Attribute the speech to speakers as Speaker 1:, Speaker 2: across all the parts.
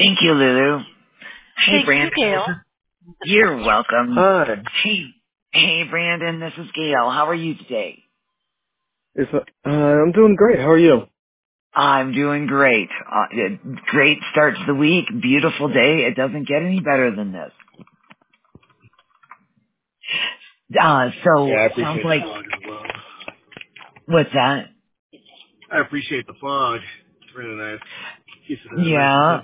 Speaker 1: Thank you, Lulu. Hey,
Speaker 2: Thank you,
Speaker 1: Brandon.
Speaker 2: Gail.
Speaker 1: You're welcome.
Speaker 3: Hi.
Speaker 1: Hey, Brandon. This is Gail. How are you today?
Speaker 3: I'm doing great. How are you?
Speaker 1: I'm doing great. Great start to the week. Beautiful day. It doesn't get any better than this.
Speaker 3: Yeah, I
Speaker 1: Sounds
Speaker 3: appreciate the
Speaker 1: like,
Speaker 3: fog as well.
Speaker 1: what's that?
Speaker 3: I appreciate the fog. It's really nice. Keeps it nice and
Speaker 1: Yeah.
Speaker 3: sunny.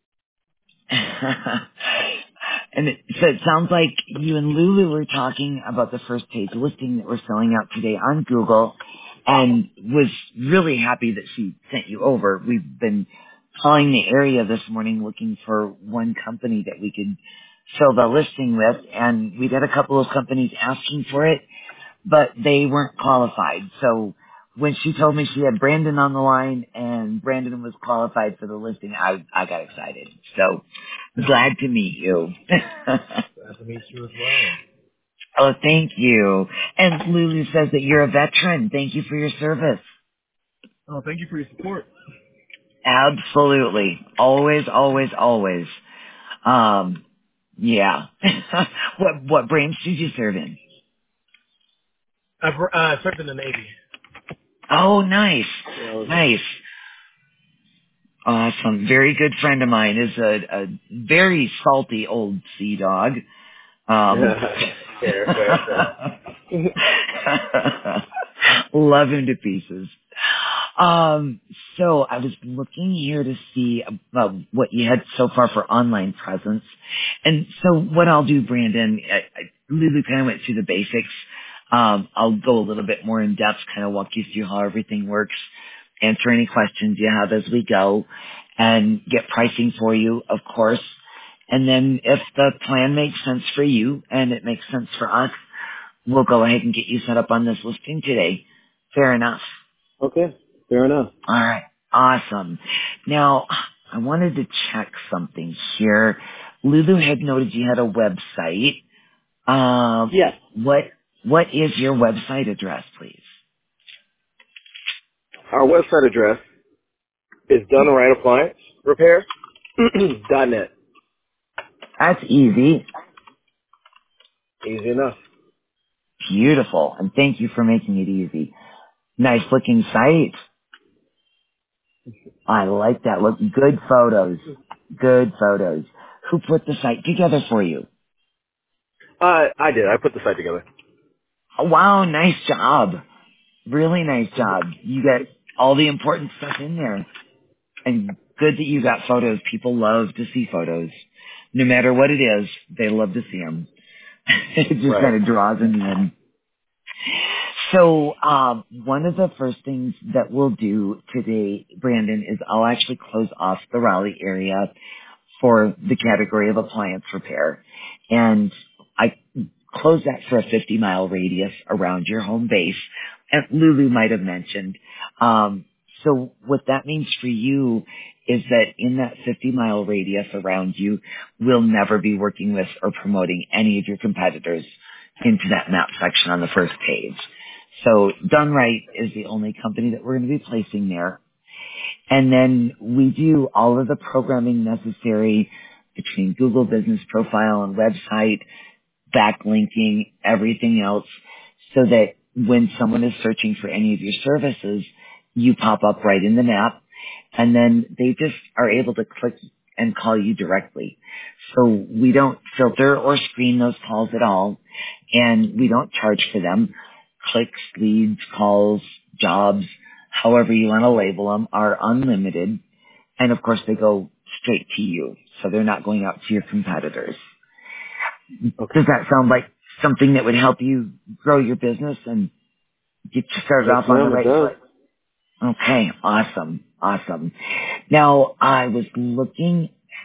Speaker 1: So it sounds like you and Lulu were talking about the first page listing that we're selling out today on Google, and was really happy that she sent you over. We've been calling the area this morning looking for one company that we could fill the listing with, and we'd had a couple of companies asking for it, but they weren't qualified. So when she told me she had Brandon on the line and Brandon was qualified for the listing, I got excited. So glad to meet you.
Speaker 3: Glad to meet you as well.
Speaker 1: Oh, thank you. And Lulu says that you're a veteran. Thank you for your service.
Speaker 3: Oh, thank you for your support.
Speaker 1: Absolutely. Always, always, always. Yeah. What branch did you serve in?
Speaker 3: I've served in the Navy.
Speaker 1: Oh, nice.
Speaker 3: So,
Speaker 1: Nice. Awesome. Very good friend of mine is a very salty old sea dog.
Speaker 3: fair.
Speaker 1: Love him to pieces. So I was looking here to see what you had so far for online presence. And so what I'll do, Brandon, Lulu kind of went through the basics. I'll go a little bit more in depth, kind of walk you through how everything works, answer any questions you have as we go, and get pricing for you, of course. And then if the plan makes sense for you and it makes sense for us, we'll go ahead and get you set up on this listing today. Fair enough.
Speaker 3: Okay, fair enough.
Speaker 1: All right. Awesome. Now, I wanted to check something here. Lulu had noted you had a website.
Speaker 3: Yes.
Speaker 1: What is your website address, please?
Speaker 3: Our website address is Done Right Appliance Repair .net.
Speaker 1: That's easy.
Speaker 3: Easy enough.
Speaker 1: Beautiful. And thank you for making it easy. Nice looking site. I like that. Look, good photos. Good photos. Who put the site together for you?
Speaker 3: I did. I put the site together.
Speaker 1: Oh, wow, nice job. Really nice job. You got all the important stuff in there. And good that you got photos. People love to see photos. No matter what it is, they love to see them. It just
Speaker 3: Right.
Speaker 1: kind of draws them in. So, one of the first things that we'll do today, Brandon, is I'll actually close off the Raleigh area for the category of appliance repair. And I close that for a 50-mile radius around your home base. And Lulu might have mentioned. So what that means for you is that in that 50-mile radius around you, we'll never be working with or promoting any of your competitors into that map section on the first page. So Done Right is the only company that we're going to be placing there. And then we do all of the programming necessary between Google Business Profile and website, backlinking, everything else, so that when someone is searching for any of your services, you pop up right in the map, and then they just are able to click and call you directly. So we don't filter or screen those calls at all, and we don't charge for them. Clicks, leads, calls, jobs, however you want to label them, are unlimited. And of course, they go straight to you. So they're not going out to your competitors.
Speaker 3: Okay.
Speaker 1: Does that sound like something that would help you grow your business and get you started
Speaker 3: Yes,
Speaker 1: off on the
Speaker 3: ma'am, it
Speaker 1: right
Speaker 3: does.
Speaker 1: foot? Okay. Awesome. Awesome. Now, I was looking,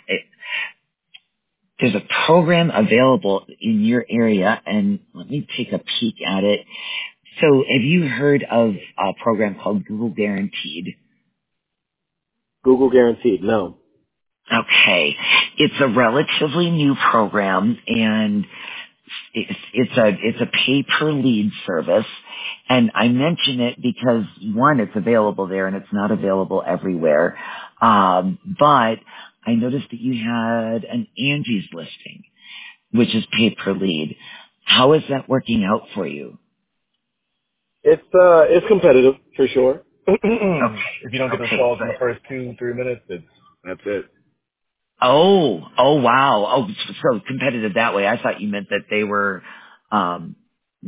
Speaker 1: there's a program available in your area, and let me take a peek at it. So have you heard of a program called Google Guaranteed?
Speaker 3: Google Guaranteed, no.
Speaker 1: Okay. It's a relatively new program, and it's a pay per lead service. And I mention it because one, it's available there and it's not available everywhere. But I noticed that you had an Angie's listing, which is pay per lead. How is that working out for you?
Speaker 3: It's competitive for sure. If you don't
Speaker 1: Okay.
Speaker 3: get those
Speaker 1: Okay.
Speaker 3: calls in the
Speaker 1: Good.
Speaker 3: first 2-3 minutes, that's it.
Speaker 1: Oh, wow. Oh, so competitive that way. I thought you meant that they were, um,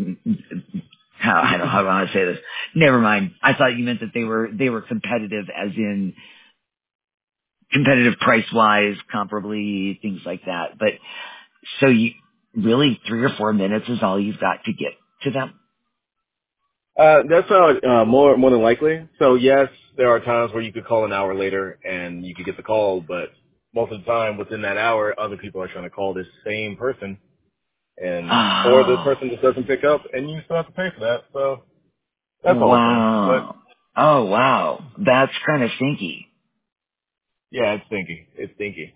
Speaker 1: how do I want to say this? Never mind. I thought you meant that they were competitive as in competitive price wise, comparably, things like that. But so you really 3 or 4 minutes is all you've got to get to them.
Speaker 3: That's more than likely. So yes, there are times where you could call an hour later and you could get the call, but most of the time within that hour, other people are trying to call this same person, and or the
Speaker 1: Oh,
Speaker 3: person just doesn't pick up, and you still have to pay for that. So that's the whole thing. But
Speaker 1: wow. Oh, wow. That's kind of stinky.
Speaker 3: yeah, it's stinky. It's stinky.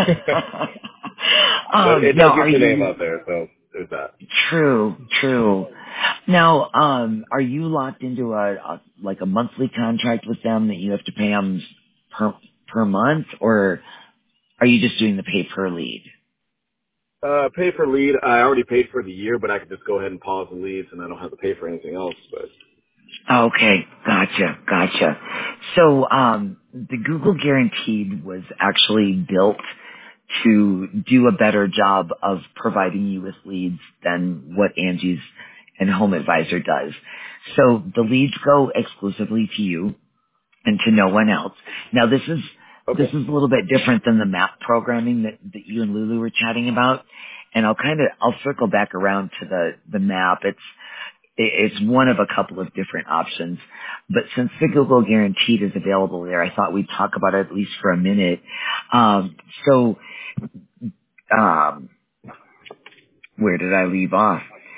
Speaker 3: But it
Speaker 1: Now,
Speaker 3: does
Speaker 1: are
Speaker 3: get your name
Speaker 1: you
Speaker 3: out there, so there's that.
Speaker 1: true? True. Now, are you locked into like a monthly contract with them that you have to pay them per month, or are you just doing the pay per lead?
Speaker 3: Pay for lead. I already paid for the year, but I could just go ahead and pause the leads, and I don't have to pay for anything else. But
Speaker 1: Okay, gotcha. So, the Google Guaranteed was actually built to do a better job of providing you with leads than what Angie's and Home Advisor does. So the leads go exclusively to you and to no one else. Now this
Speaker 3: okay,
Speaker 1: is a little bit different than the map programming that you and Lulu were chatting about. And I'll circle back around to the map. It's one of a couple of different options. But since the Google Guaranteed is available there, I thought we'd talk about it at least for a minute. So, um, where did I leave off?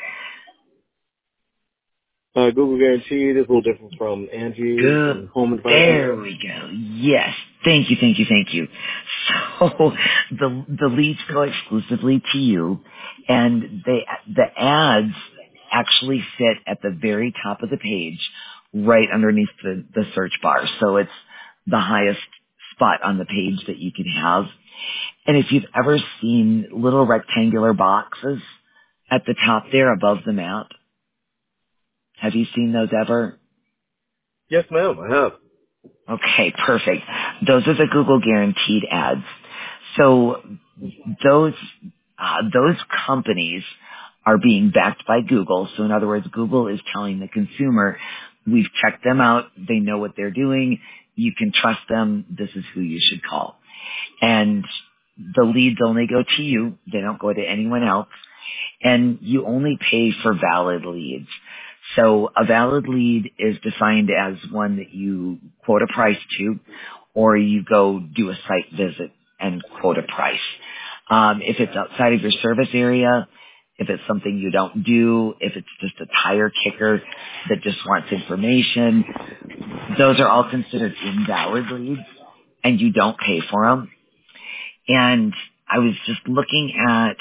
Speaker 3: Google Guaranteed is a little different from Angie's
Speaker 1: Good.
Speaker 3: and Home Advisor.
Speaker 1: There we go. Yes. Thank you. So the leads go exclusively to you, and the ads actually sit at the very top of the page, right underneath the search bar. So it's the highest spot on the page that you can have. And if you've ever seen little rectangular boxes at the top there above the map, have you seen those ever?
Speaker 3: Yes, ma'am, I have.
Speaker 1: Okay, perfect. Those are the Google guaranteed ads. So those those companies are being backed by Google. So in other words, Google is telling the consumer, we've checked them out. They know what they're doing. You can trust them. This is who you should call. And the leads only go to you. They don't go to anyone else. And you only pay for valid leads. So a valid lead is defined as one that you quote a price to, or you go do a site visit and quote a price. If it's outside of your service area, if it's something you don't do, if it's just a tire kicker that just wants information, those are all considered invalid leads, and you don't pay for them. And I was just looking at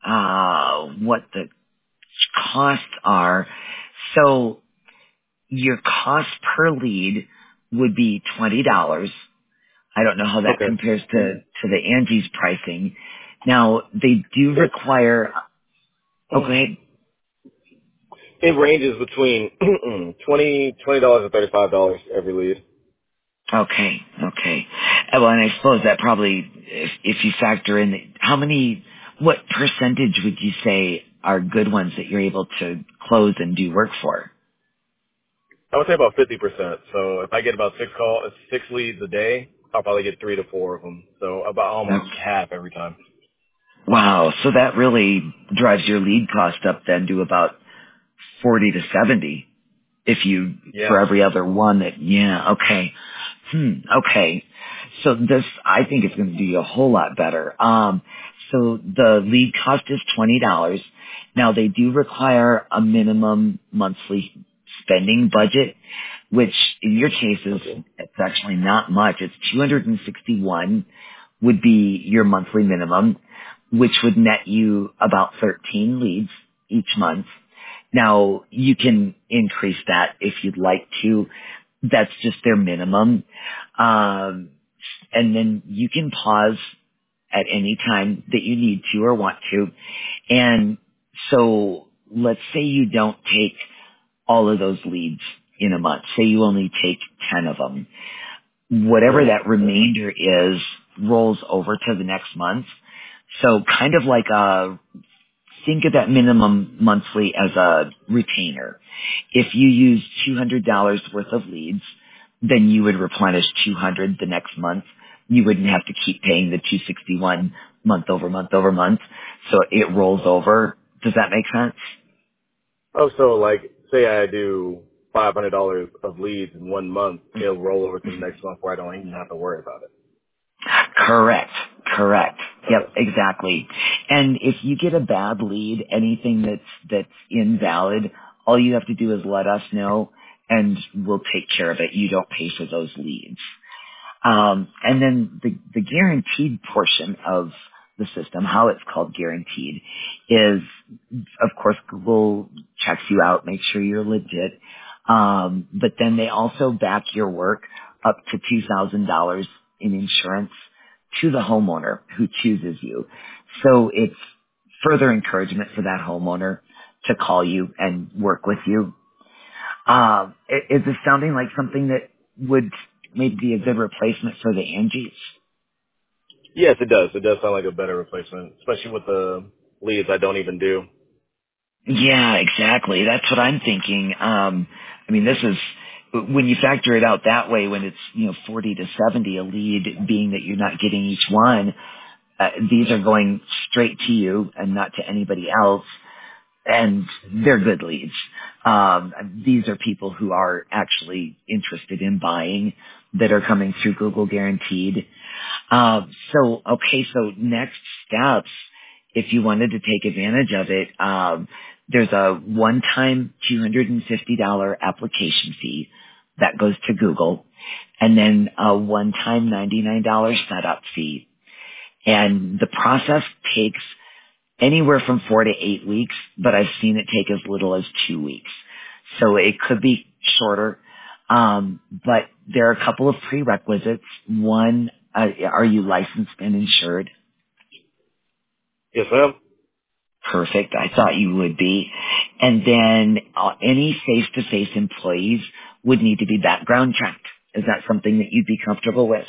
Speaker 1: what the costs are. So your cost per lead would be $20. I don't know how that
Speaker 3: Okay.
Speaker 1: compares to the Angie's pricing. Now they do
Speaker 3: It's
Speaker 1: require. Oh, go ahead.
Speaker 3: it ranges between $20 and $35 every lead.
Speaker 1: Okay. Well, and I suppose that probably, if you factor in what percentage would you say are good ones that you're able to close and do work for?
Speaker 3: I would say about 50%. So if I get about six leads a day, I'll probably get 3 to 4 of them. So about almost
Speaker 1: Okay.
Speaker 3: half every time.
Speaker 1: Wow. So that really drives your lead cost up then to about 40 to 70 if you,
Speaker 3: Yeah.
Speaker 1: for every other one that, yeah, okay. Okay. So this, I think it's going to do you a whole lot better. So the lead cost is $20. Now they do require a minimum monthly spending budget, which in your case is,
Speaker 3: Okay.
Speaker 1: it's actually not much. It's 261 would be your monthly minimum, which would net you about 13 leads each month. Now, you can increase that if you'd like to. That's just their minimum. and then you can pause at any time that you need to or want to. And so let's say you don't take all of those leads in a month. Say you only take 10 of them. Whatever
Speaker 3: Right.
Speaker 1: that remainder is rolls over to the next month. So kind of like think of that minimum monthly as a retainer. If you use $200 worth of leads, then you would replenish 200 the next month. You wouldn't have to keep paying the 261 month over month over month. So it rolls over. Does that make sense?
Speaker 3: Oh, so like, say I do $500 of leads in 1 month, it'll roll over to the next month where I don't even have to worry about it.
Speaker 1: Correct. Correct. Yep,
Speaker 3: Okay.
Speaker 1: exactly. And if you get a bad lead, anything that's invalid, all you have to do is let us know and we'll take care of it. You don't pay for those leads. And then the guaranteed portion of the system, how it's called guaranteed, is of course Google checks you out, make sure you're legit. But then they also back your work up to $2,000 in insurance to the homeowner who chooses you. So it's further encouragement for that homeowner to call you and work with you. Is this sounding like something that would maybe be a good replacement for the Angies?
Speaker 3: Yes, it does. It does sound like a better replacement, especially with the leads I don't even do.
Speaker 1: Yeah, exactly. That's what I'm thinking. I mean, this is when you factor it out that way, when it's 40 to 70 a lead, being that you're not getting each one. These are going straight to you and not to anybody else, and they're good leads. These are people who are actually interested in buying that are coming through Google Guaranteed. So next steps, if you wanted to take advantage of it, there's a one-time $250 application fee that goes to Google, and then a one-time $99 setup fee. And the process takes anywhere from 4 to 8 weeks, but I've seen it take as little as 2 weeks. So it could be shorter. But there are a couple of prerequisites. One, are you licensed and insured?
Speaker 3: Yes, ma'am.
Speaker 1: Perfect. I thought you would be. And then any face-to-face employees would need to be background checked. Is that something that you'd be comfortable with?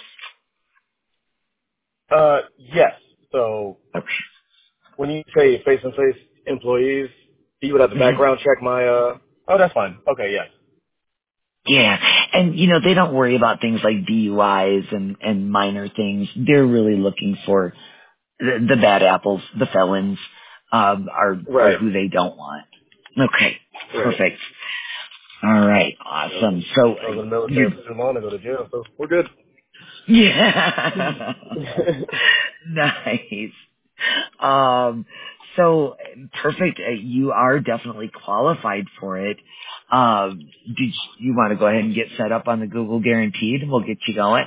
Speaker 3: Yes. So
Speaker 1: Okay.
Speaker 3: when you say face-to-face employees, you would have to
Speaker 1: Mhm.
Speaker 3: background check my, oh, that's fine. Okay, yes.
Speaker 1: Yeah. And, they don't worry about things like DUIs and minor things. They're really looking for the bad apples, the felons, are
Speaker 3: Right.
Speaker 1: who they don't want. Okay.
Speaker 3: Right.
Speaker 1: Perfect. All right.
Speaker 3: I was
Speaker 1: Awesome. So
Speaker 3: I was in the military
Speaker 1: you
Speaker 3: for too long to go to jail, so we're good.
Speaker 1: yeah. Nice. So perfect. You are definitely qualified for it. Did you want to go ahead and get set up on the Google Guaranteed? We'll get you going.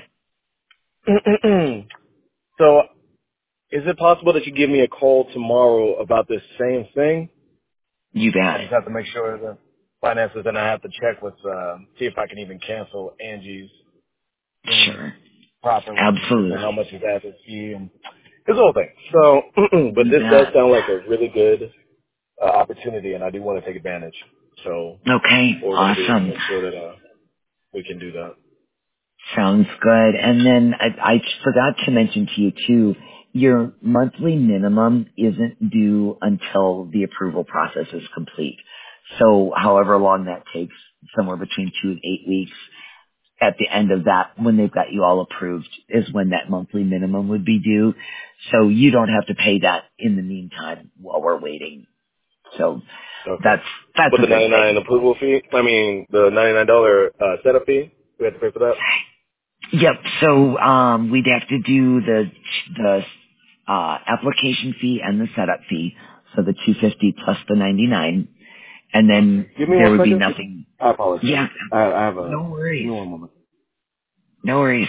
Speaker 3: So is it possible that you give me a call tomorrow about this same thing?
Speaker 1: You
Speaker 3: I
Speaker 1: got it.
Speaker 3: just have to make sure the finances, and I have to check with, see if I can even cancel Angie's thing
Speaker 1: Sure.
Speaker 3: properly, and then how
Speaker 1: Absolutely.
Speaker 3: much is that fee and this whole thing. So, but
Speaker 1: You
Speaker 3: this does
Speaker 1: bet.
Speaker 3: sound like a really good opportunity, and I do want to take advantage. So
Speaker 1: Okay.
Speaker 3: what we're going to do is
Speaker 1: Awesome.
Speaker 3: make sure that we can do that.
Speaker 1: Sounds good. And then I forgot to mention to you too, your monthly minimum isn't due until the approval process is complete. So however long that takes, somewhere between 2 and 8 weeks, at the end of that, when they've got you all approved, is when that monthly minimum would be due. So you don't have to pay that in the meantime while we're waiting. So
Speaker 3: Okay.
Speaker 1: that's that's
Speaker 3: But
Speaker 1: a
Speaker 3: the
Speaker 1: good
Speaker 3: 99
Speaker 1: thing.
Speaker 3: approval fee, I mean the $99 setup fee, we have to pay for that.
Speaker 1: Yep. So we'd have to do the application fee and the setup fee, so the 250 plus the 99, and
Speaker 3: Okay.
Speaker 1: then
Speaker 3: Give me
Speaker 1: there
Speaker 3: one
Speaker 1: would be
Speaker 3: second.
Speaker 1: nothing.
Speaker 3: I apologize.
Speaker 1: Yeah.
Speaker 3: I have a.
Speaker 1: No
Speaker 3: Give
Speaker 1: worries.
Speaker 3: me one moment.
Speaker 1: No worries.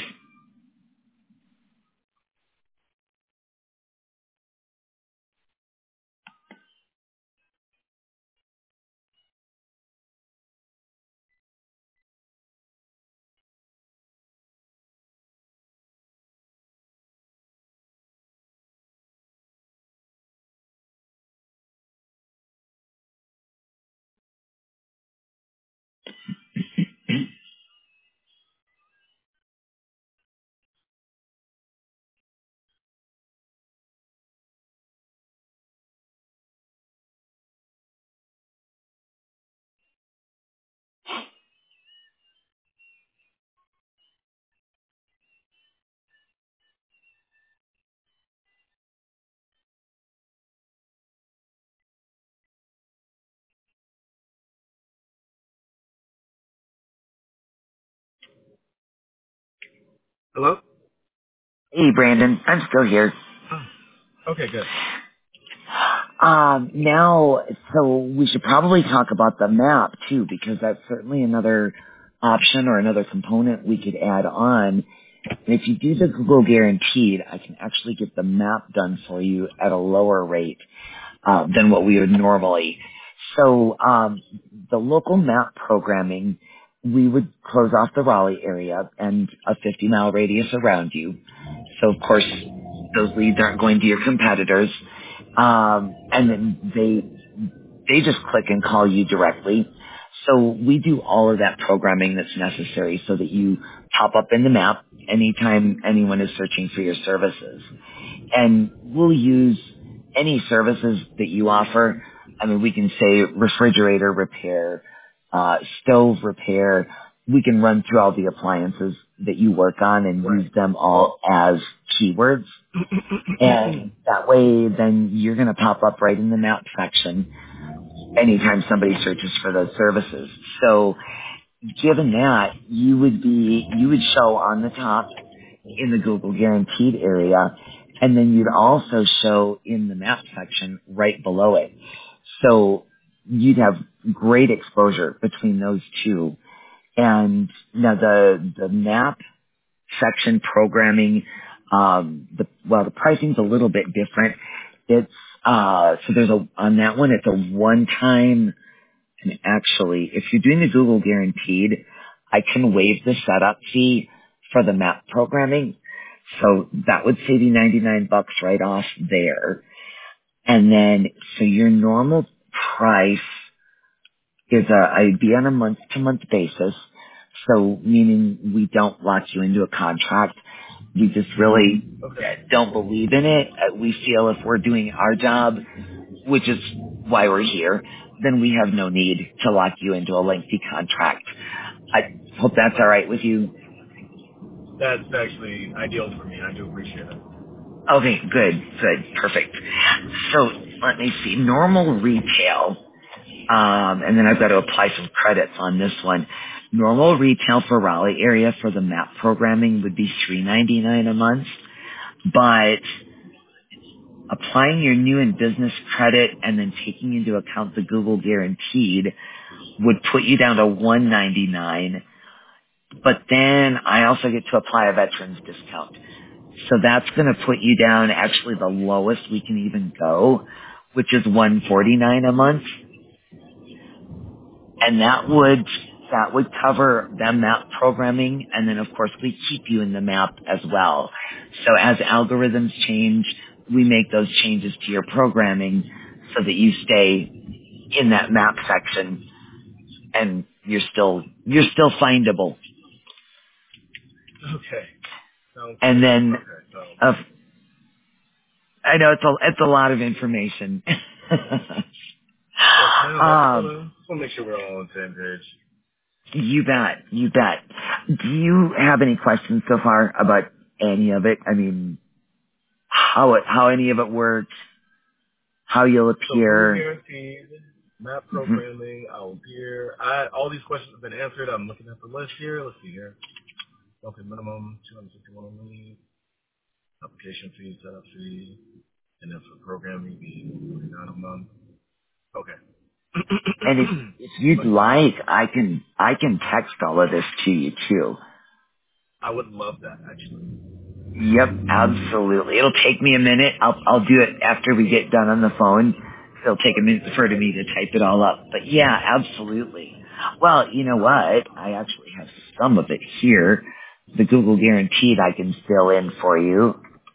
Speaker 3: Hello?
Speaker 1: Hey, Brandon. I'm still here.
Speaker 3: Oh, okay, good.
Speaker 1: Now, so we should probably talk about the map too, because that's certainly another option or another component we could add on. And if you do the Google Guaranteed, I can actually get the map done for you at a lower rate than what we would normally. So the local map programming, we would close off the Raleigh area and a 50-mile radius around you. So of course, those leads aren't going to your competitors. And then they just click and call you directly. So we do all of that programming that's necessary so that you pop up in the map anytime anyone is searching for your services. And we'll use any services that you offer. I mean, we can say refrigerator repair, stove repair. We can run through all the appliances that you work on and
Speaker 3: Right.
Speaker 1: use them all as keywords. And that way, then you're going to pop up right in the map section anytime somebody searches for those services. So given that, you would show on the top in the Google Guaranteed area, and then you'd also show in the map section right below it. So you'd have great exposure between those two. And now the map section programming, the pricing's a little bit different. It's, so on that one, it's a one-time, and actually, if you're doing the Google Guaranteed, I can waive the setup fee for the map programming. So that would save you $99 right off there. And then, so your normal price is I'd be on a month-to-month basis. So meaning we don't lock you into a contract. We just really don't believe in it. We feel if we're doing our job, which is why we're here, then we have no need to lock you into a lengthy contract. I hope that's all right with you.
Speaker 3: That's actually ideal for me. I do appreciate it.
Speaker 1: Okay, good, perfect. So let me see. Normal retail, and then I've got to apply some credits on this one. Normal retail for Raleigh area for the map programming would be $3.99 a month, but applying your new and business credit and then taking into account the Google Guaranteed would put you down to $199. But then I also get to apply a veterans discount. So that's going to put you down actually the lowest we can even go, which is $149 a month. And that would cover the map programming, and then of course we keep you in the map as well. So as algorithms change, we make those changes to your programming so that you stay in that map section and you're still findable.
Speaker 3: Okay. Sounds
Speaker 1: And
Speaker 3: good.
Speaker 1: then
Speaker 3: Okay, so.
Speaker 1: I know it's a lot of information.
Speaker 3: Yes, ma'am. I just want to make sure we're all on the same page.
Speaker 1: You bet. Do you have any questions so far about any of it? I mean, how any of it works, how you'll
Speaker 3: So Google
Speaker 1: appear.
Speaker 3: Guaranteed, map
Speaker 1: Hmm.
Speaker 3: programming, I'll appear. All these questions have been answered. I'm looking at the list here. Let's see here. Okay, minimum 261 a week. Application fee, setup fee, and then for programming, be 49 a month. Okay.
Speaker 1: And if you'd like, I can text all of this to you too.
Speaker 3: I would love that, actually.
Speaker 1: Yep, absolutely. It'll take me a minute. I'll do it after we get done on the phone. It'll take a minute for me to type it all up. But yeah, absolutely. Well, you know what? I actually have some of it here. The Google Guaranteed I can fill in for you.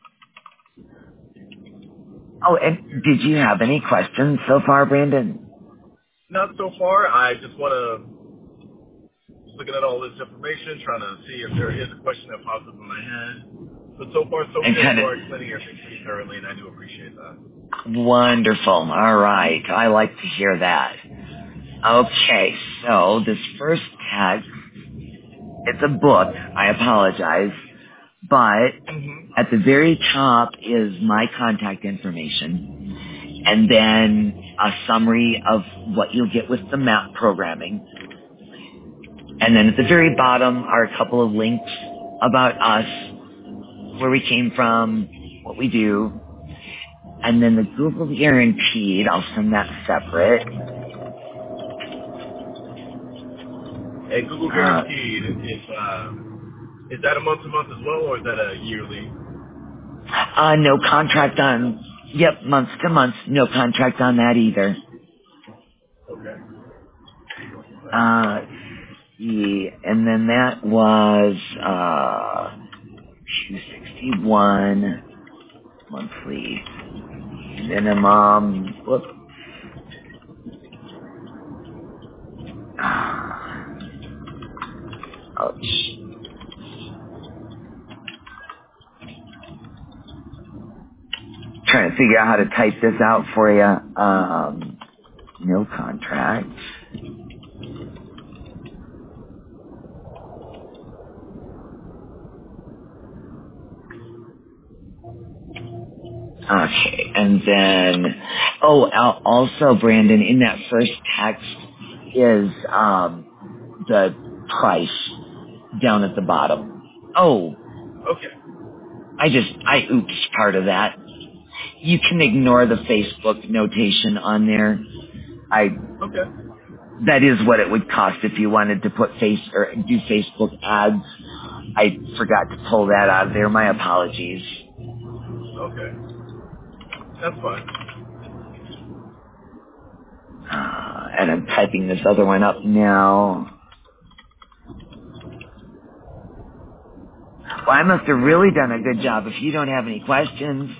Speaker 1: Oh, and did you have any questions so far, Brandon?
Speaker 3: Not so far. I just want to looking at all this information, trying to see if there is a question that pops up in my head. But so far, so
Speaker 1: And
Speaker 3: good.
Speaker 1: kind
Speaker 3: You
Speaker 1: of
Speaker 3: are explaining everything pretty thoroughly, and I do appreciate that.
Speaker 1: wonderful. All right. I like to hear that. Okay, so this first text, it's a book. I apologize. But
Speaker 3: Mm-hmm.
Speaker 1: at the very top is my contact information, and then a summary of what you'll get with the map programming. And then at the very bottom are a couple of links about us, where we came from, what we do. And then the Google Guaranteed, I'll send that separate.
Speaker 3: And Google Guaranteed is that a month to month as well, or is that a yearly?
Speaker 1: No contract on, month to month, no contract on that either.
Speaker 3: Okay.
Speaker 1: Yeah, and then that was, 261 monthly minimum. Whoop. Ouch. Trying to figure out how to type this out for you. No contract. Okay, and then, also, Brandon, in that first text is the price down at the bottom. Oh,
Speaker 3: Okay.
Speaker 1: I oopsed part of that. You can ignore the Facebook notation on there.
Speaker 3: Okay.
Speaker 1: That is what it would cost if you wanted to put or do Facebook ads. I forgot to pull that out of there. My apologies.
Speaker 3: Okay. That's fine.
Speaker 1: And I'm typing this other one up now. Well, I must have really done a good job if you don't have any questions.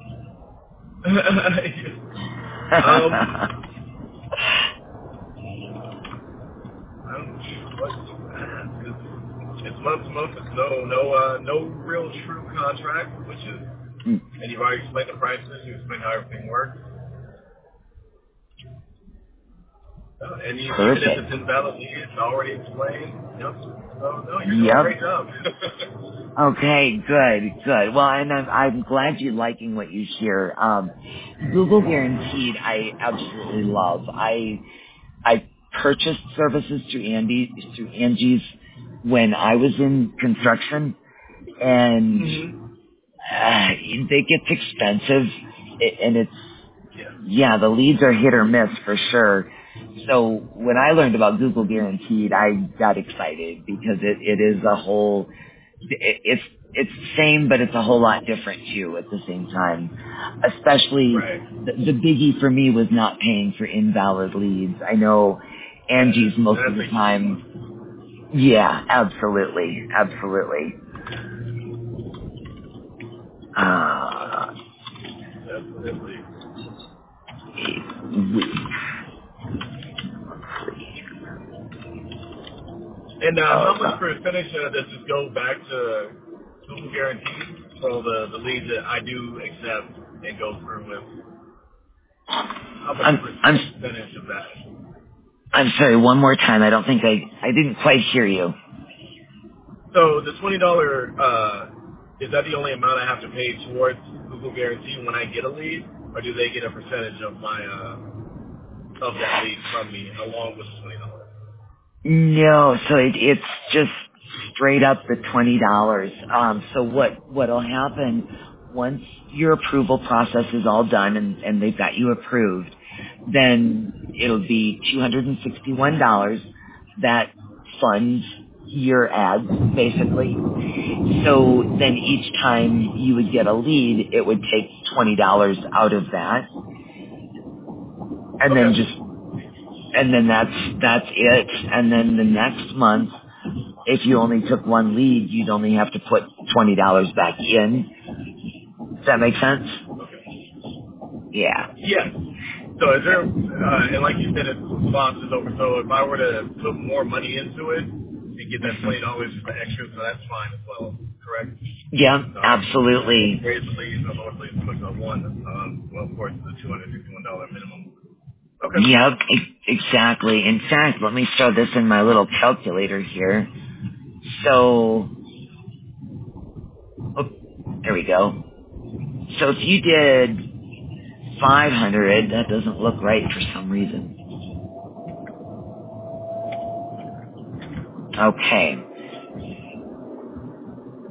Speaker 3: It's month to month. It's no real true contract, which is, and you've already explained the prices. You explained how everything works. And even if it's invalid, it's already explained. Yep. So, no, you're doing a great job.
Speaker 1: Okay, good. Well, and I'm glad you're liking what you hear. Google Guaranteed, I absolutely love. I purchased services through Angie's when I was in construction, and it gets expensive, and it's the leads are hit or miss for sure. So when I learned about Google Guaranteed, I got excited because it is a whole. It's the same, but it's a whole lot different too at the same time. Especially the biggie for me was not paying for invalid leads. I know Angie's most of the time. Yeah, absolutely.
Speaker 3: Definitely. And how much percentage does this go back to Google Guaranteed? So the leads that I do accept and go through with, how much percentage of that?
Speaker 1: I'm sorry, one more time. I don't think I didn't quite hear you.
Speaker 3: So the $20, is that the only amount I have to pay towards Google Guarantee when I get a lead, or do they get a percentage of my of that lead from me along with the $20?
Speaker 1: No, so it's just straight up the $20. So what'll happen once your approval process is all done and they've got you approved, then it'll be $261 that funds your ads, basically. So then each time you would get a lead, it would take $20 out of that. And then that's it. And then the next month, if you only took one lead, you'd only have to put $20 back in. Does that make sense? Yeah.
Speaker 3: Yes. So is there, and like you said, it's boxes over. So if I were to put more money into it and get that $20 for extra, so that's fine as well, correct?
Speaker 1: Yeah, absolutely.
Speaker 3: Raise the leads, the lowest leads puts on one. Well, of course, the $261 minimum. Okay.
Speaker 1: Yep, exactly. In fact, let me throw this in my little calculator here. So, there we go. So if you did 500, that doesn't look right for some reason. Okay.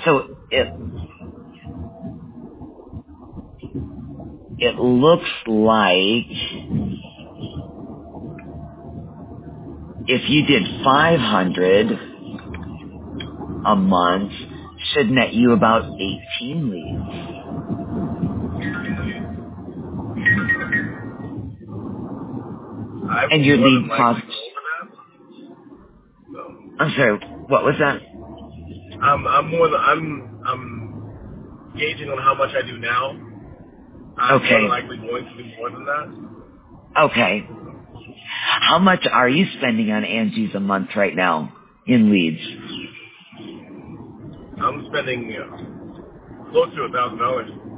Speaker 1: So it looks like if you did 500 a month, should net you about 18 leads. And
Speaker 3: I'm
Speaker 1: your
Speaker 3: more
Speaker 1: lead
Speaker 3: than likely
Speaker 1: cost,
Speaker 3: over that. So
Speaker 1: I'm sorry, what was that?
Speaker 3: I'm gauging on how much I do now. I'm more than
Speaker 1: Okay.
Speaker 3: likely going to do more than that.
Speaker 1: Okay. How much are you spending on Angie's a month right now in leads?
Speaker 3: I'm spending close to $1,000.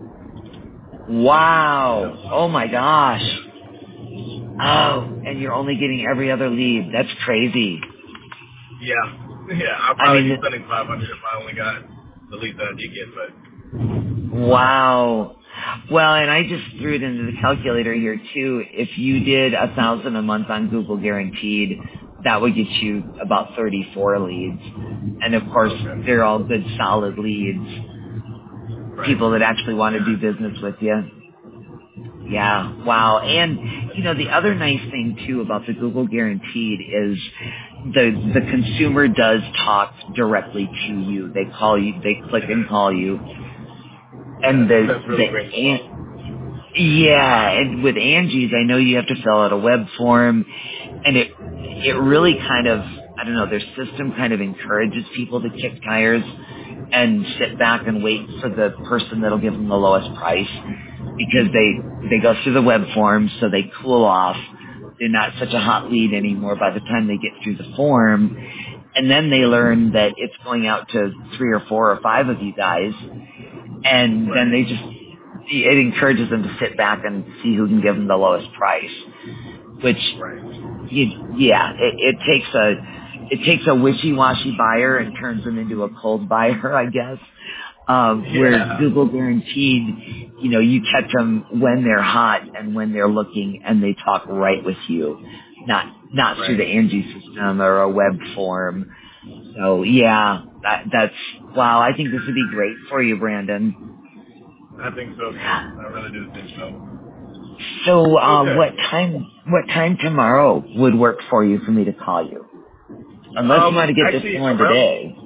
Speaker 1: Wow.
Speaker 3: So
Speaker 1: Oh my gosh.
Speaker 3: yeah,
Speaker 1: Oh, and you're only getting every other lead. That's crazy.
Speaker 3: yeah. I'll
Speaker 1: I
Speaker 3: probably be
Speaker 1: mean,
Speaker 3: spending 500 if I only got the lead that I did get. But
Speaker 1: wow. Well, and I just threw it into the calculator here too. If you did 1,000 a month on Google Guaranteed, that would get you about 34 leads. And of course,
Speaker 3: okay,
Speaker 1: they're all good, solid leads.
Speaker 3: right,
Speaker 1: People that actually want to do
Speaker 3: yeah,
Speaker 1: business with you. Yeah, wow. And, the other nice thing too about the Google Guaranteed is the consumer does talk directly to you. They call you, they click and call you. And
Speaker 3: that's really great as well.
Speaker 1: yeah, and with Angie's, I know you have to fill out a web form, and it really kind of, I don't know, their system kind of encourages people to kick tires and sit back and wait for the person that'll give them the lowest price, because they go through the web form, so they cool off. They're not such a hot lead anymore by the time they get through the form, and then they learn that it's going out to 3 or 4 or 5 of you guys, and then
Speaker 3: Right,
Speaker 1: they just, it encourages them to sit back and see who can give them the lowest price, which,
Speaker 3: right,
Speaker 1: yeah, it takes a wishy-washy buyer and turns them into a cold buyer, I guess. Where
Speaker 3: yeah,
Speaker 1: Google Guaranteed, you catch them when they're hot and when they're looking, and they talk right with you, not through the
Speaker 3: right.
Speaker 1: Angie system or a web form. So yeah, that's wow. I think this would be great for you, Brandon.
Speaker 3: I think so too. I really do think so.
Speaker 1: So,
Speaker 3: Okay.
Speaker 1: what time tomorrow would work for you for me to call you? Unless you want to get this
Speaker 3: Actually,
Speaker 1: going today.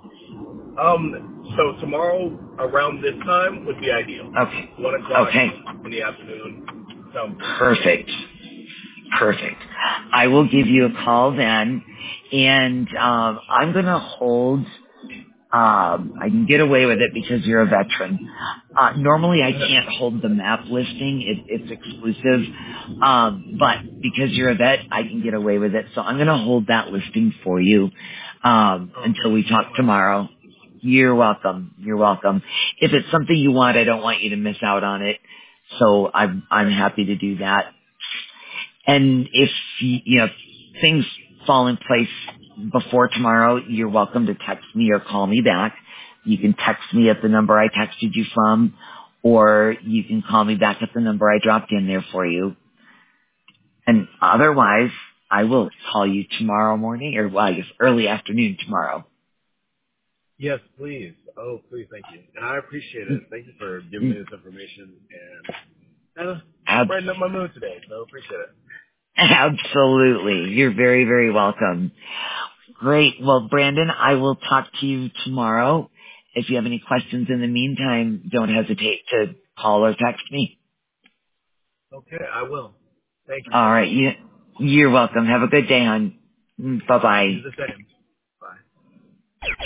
Speaker 3: so tomorrow around this time would be ideal.
Speaker 1: Okay.
Speaker 3: 1 o'clock
Speaker 1: Okay.
Speaker 3: in the afternoon sounds good.
Speaker 1: Perfect. Perfect. I will give you a call then, and I'm going to hold. I can get away with it because you're a veteran. Normally, I can't hold the map listing; it's exclusive. But because you're a vet, I can get away with it. So I'm going to hold that listing for you until
Speaker 3: Thank
Speaker 1: we
Speaker 3: you so
Speaker 1: talk
Speaker 3: much.
Speaker 1: tomorrow. You're welcome. You're welcome. If it's something you want, I don't want you to miss out on it. So I'm
Speaker 3: Right.
Speaker 1: happy to do that. And if things fall in place before tomorrow, you're welcome to text me or call me back. You can text me at the number I texted you from, or you can call me back at the number I dropped in there for you. And otherwise, I will call you tomorrow morning, or well, I guess early afternoon tomorrow.
Speaker 3: Yes, please. Oh, please, thank you. And I appreciate it. Thank you for giving me this information and
Speaker 1: Ab-
Speaker 3: brighten up my mood today. So appreciate it.
Speaker 1: Absolutely. You're very, very welcome. Great. Well, Brandon, I will talk to you tomorrow. If you have any questions in the meantime, don't hesitate to call or text me.
Speaker 3: Okay, I will. Thank you so
Speaker 1: All
Speaker 3: much.
Speaker 1: right. You're welcome. Have a good day, hon. Bye-bye.
Speaker 3: You do the same.